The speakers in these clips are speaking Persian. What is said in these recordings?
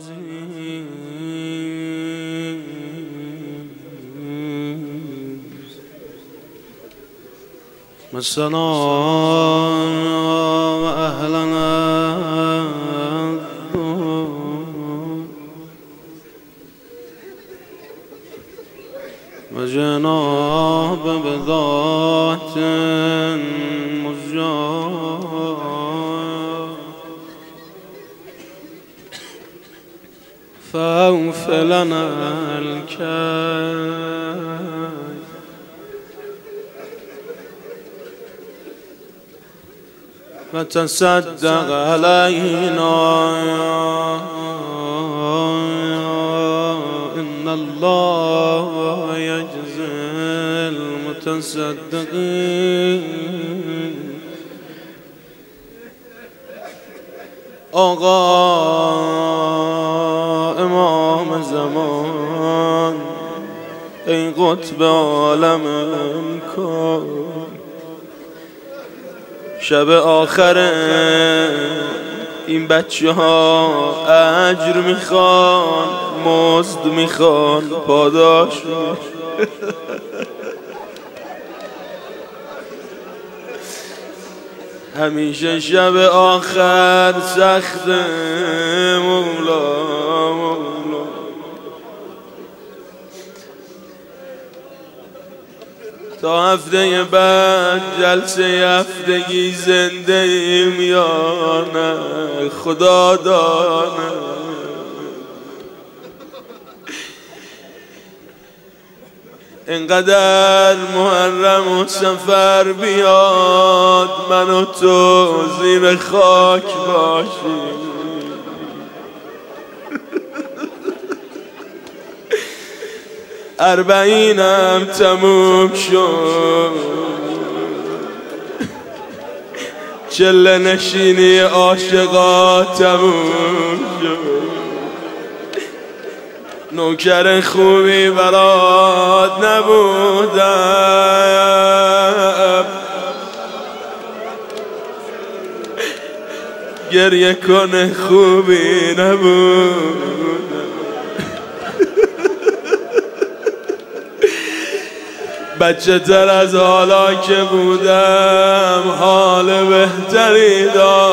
مسنا و اهلنا و جناب بذات مزجار فاوف لنا الكيل وتصدق علينا إن الله يجزي المتصدقين. آقا امام زمان ای قطب عالم امکان، شب آخر این بچه ها اجر میخوان، مزد میخوان، پاداش همیشه شب آخر سخت مولا مولا. تا هفته بعد جلسه هفتگی زنده ایم یا نه خدا دانه. اینقدر محرم و سفر بیاد من و تو زیر خاک باشیم، اربعینم تموم شد، چله نشینی عاشقا تموم شد، نوکر خوبی برات نبودم، گریه کنه خوبی نبودم. بچه تر از حالا که بودم حال بهتری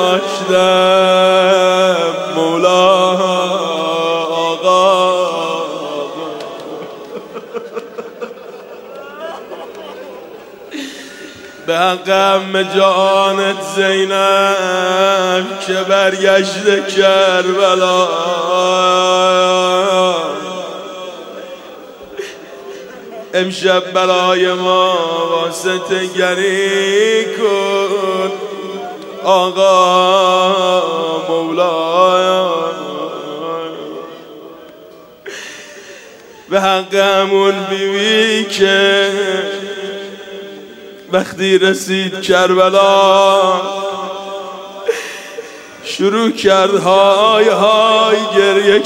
داشتم مولا. آقا به حق عم جانت زینب که برگشت کربلا، امشب برای ما واسطه گری کن آقا مولا. به حق همون بیوی که وقتی رسید کربلا شروع کرد های های گریه.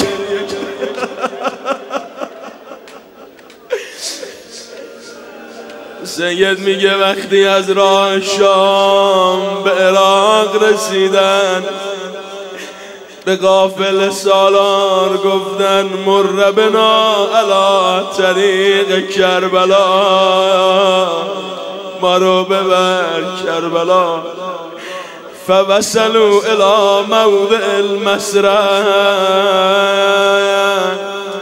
سید میگه وقتی از راه شام به عراق رسیدن به قافله سالار گفتن مر بنا علی طریق کربلا، ما رو ببر کربلا. فوصلوا الی موضع المسرع،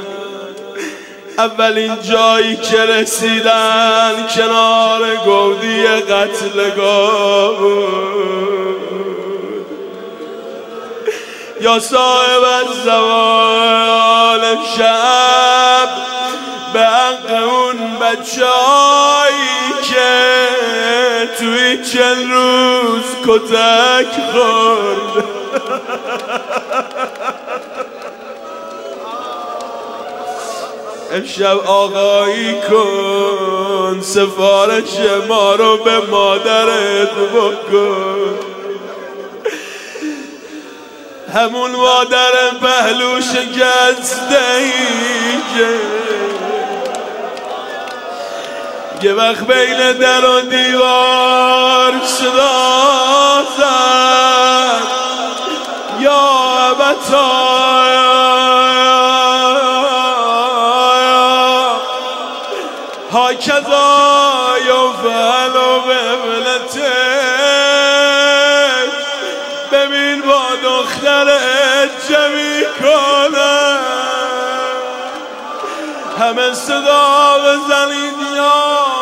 اولین جایی که رسیدن کنار گودی قتلگاه بود. یا صاحب الزوال شب به حق اون بچه‌هایی که توی چند روز کتک خورد، امشب آقایی کن، سفارش ما رو به مادرت بکن. همون مادر پهلو شکسته ای که وقت بین در و دیوار صدا زد یا ابتا کذا یفعل بابنتک. ببین با دخترت چه میکنه. همه صدا بزنید یا